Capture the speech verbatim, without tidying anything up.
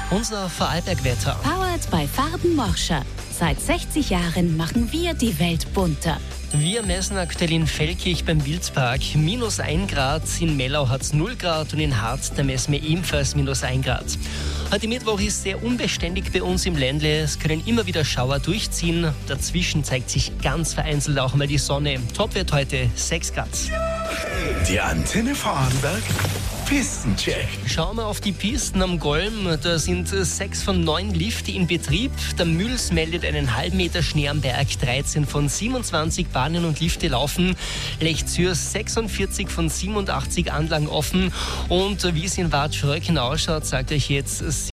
Unser Vorarlberg-Wetter. Powered by Farben Morscher. Seit sechzig Jahren machen wir die Welt bunter. Wir messen aktuell in Feldkirch beim Wildpark minus ein Grad, in Mellau hat es null Grad und in Harz, da messen wir ebenfalls minus ein Grad. Heute Mittwoch ist sehr unbeständig bei uns im Ländle. Es können immer wieder Schauer durchziehen. Dazwischen zeigt sich ganz vereinzelt auch mal die Sonne. Topwert heute sechs Grad. Die Antenne Vorarlberg Pistencheck. Schauen wir auf die Pisten am Golm. Da sind sechs von neun Lifte in Betrieb. Der Mühls meldet einen halben Meter Schnee am Berg. dreizehn von siebenundzwanzig Bahnen und Lifte laufen. Lech-Zürs sechsundvierzig von siebenundachtzig Anlagen offen. Und wie es in Bad Schröcken ausschaut, sagt euch jetzt